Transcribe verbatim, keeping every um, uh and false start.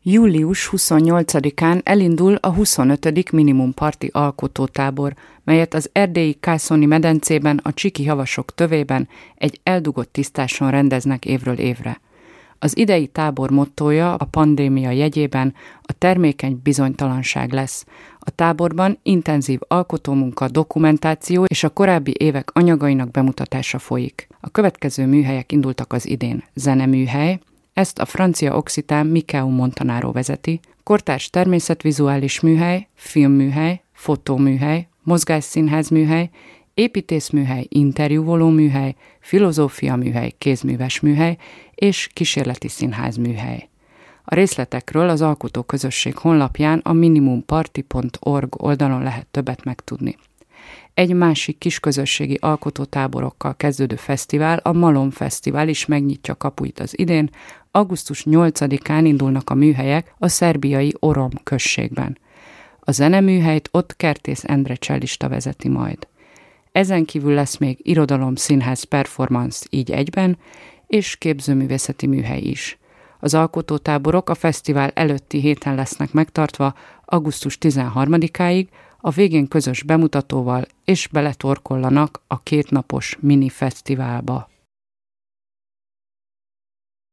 július huszonnyolcadikán elindul a huszonötödik Minimum Party alkotótábor, melyet az erdélyi Kászoni medencében a Csiki havasok tövében egy eldugott tisztáson rendeznek évről évre. Az idei tábor mottója a pandémia jegyében a termékeny bizonytalanság lesz. A táborban intenzív alkotómunka, dokumentáció és a korábbi évek anyagainak bemutatása folyik. A következő műhelyek indultak az idén. Zeneműhely, ezt a francia occitán Michel Montanaro vezeti, kortárs természetvizuális műhely, filmműhely, fotóműhely, mozgásszínházműhely, építészműhely, interjúvoló műhely, filozófia műhely, kézműves műhely és kísérleti színház műhely. A részletekről az alkotóközösség honlapján a minimumparty pont org oldalon lehet többet megtudni. Egy másik kisközösségi alkotótáborokkal kezdődő fesztivál, a Malom Fesztivál is megnyitja kapuit az idén, augusztus nyolcadikán indulnak a műhelyek a szerbiai Orom községben. A zeneműhelyt ott Kertész Endre csellista vezeti majd. Ezen kívül lesz még irodalom, színház, performance így egyben, és képzőművészeti műhely is. Az alkotótáborok a fesztivál előtti héten lesznek megtartva augusztus tizenharmadikáig, a végén közös bemutatóval és beletorkollanak a kétnapos mini fesztiválba.